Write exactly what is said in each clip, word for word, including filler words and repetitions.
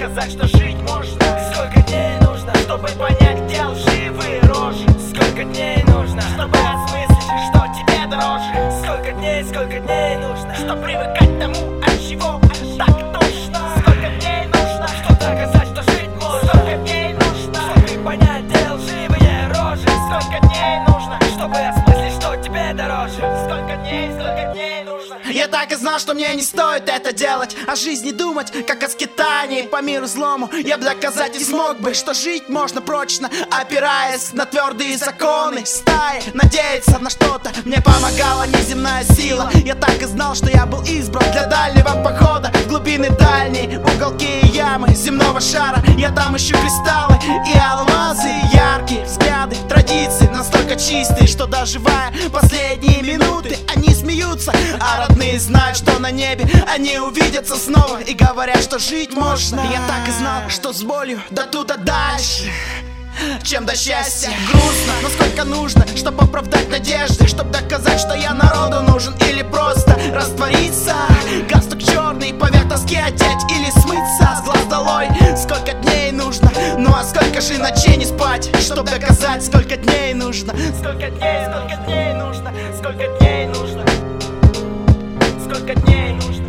доказать, что жить можно? Сколько дней нужно, чтобы понять, где лживые рожи? Сколько дней нужно, чтобы осмыслить, что тебе дороже? Сколько дней, сколько дней нужно, чтобы привыкать к тому, от чего так тошно? Сколько дней нужно, чтобы доказать, что жить можно? Сколько дней нужно, чтобы понять, где лживые рожи? Сколько дней нужно, чтобы осмыслить, что тебе дороже? Сколько дней, сколько дней нужно? Я так и знал, что мне не стоит это делать, о жизни думать, как о скитании по миру злому. Я бы доказать и смог бы, что жить можно прочно, опираясь на твердые законы стаи. Надеяться на что-то мне помогала неземная сила. Я так и знал, что я был избран для дальнего похода в глубины дальние, уголки и ямы земного шара. Я там ищу кристаллы и алмазы, яркие взгляды, традиции настолько чистые, что доживая последние минуты, они смеются, а родные знают, что на небе они увидятся снова и говорят, что жить можно. Я так и знал, что с болью до туда дальше, чем до счастья. Грустно, но сколько нужно, чтобы оправдать надежды, чтобы доказать, что я народу нужен, или просто раствориться. Галстук черный, поверх тоски одеть или смыться с глаз долой. Сколько дней нужно, ну а сколько же ночей не спать, чтобы доказать, сколько дней нужно. Сколько дней, сколько дней нужно, сколько дней нужно? Сколько дней нужно?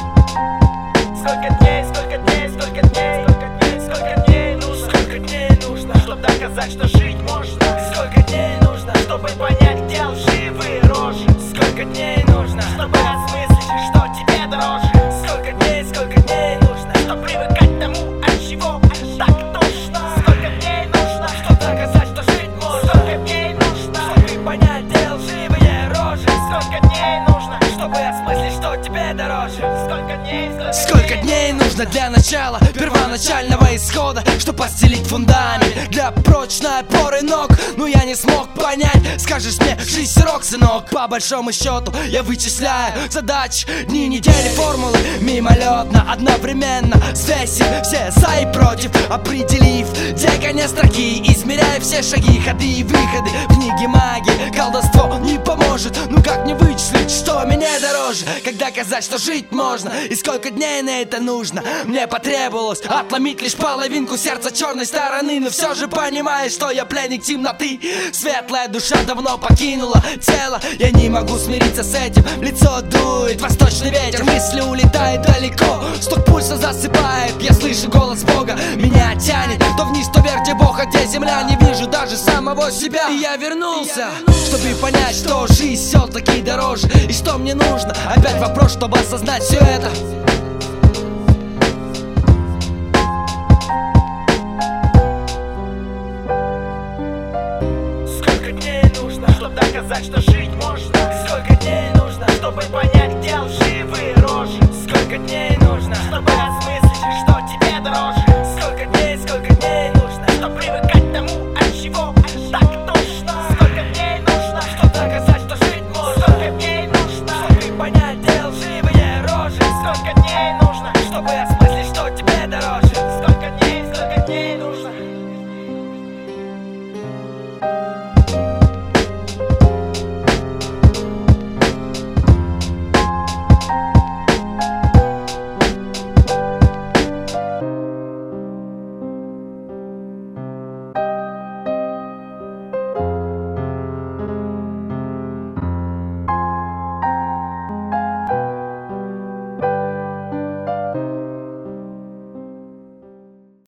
Сколько дней, сколько дней, сколько дней, сколько дней, сколько дней нужно? Сколько дней нужно, чтобы доказать, что жить можно? Сколько дней нужно, чтобы понять, где лживые рожи? Сколько дней нужно, чтобы осмыслить, что тебе дороже? Сколько дней, сколько дней нужно, чтобы привыкать к тому, от чего так тошно? Сколько дней нужно, чтобы доказать, что жить можно? Сколько дней нужно, чтобы понять, где лживые рожи? Сколько дней нужно, чтобы осмыслить, что тебе дороже? Сколько дней, сколько, сколько дней нужно для начала, первоначального исхода, чтобы постелить фундамент для прочной опоры ног? Ну я не смог понять, скажешь мне, жизнь срок, сынок. По большому счету я вычисляю задачи, дни, недели, формулы мимолетно, одновременно взвесив все за и против, определив, где конец строки, измеряя все шаги, ходы и выходы в книге магии. Колдовство не поможет, ну как мне вычислить, что меня дороже, как доказать, что жить можно, и сколько дней на это нужно? Мне потребовалось отломить лишь половинку сердца черной стороны, но все же понимаешь, что я пленник темноты. Светлая душа давно покинула тело, я не могу смириться с этим. В лицо дует восточный ветер, мысли улетают далеко, стук пульса засыпает, я слышу голос Бога, меня тянет то вниз, то вверх, где Бог, а где земля. Не вижу даже самого себя, и я вернулся, чтобы понять, что жизнь все-таки дороже, и что мне нужно. Опять вопрос, чтобы осознать все это.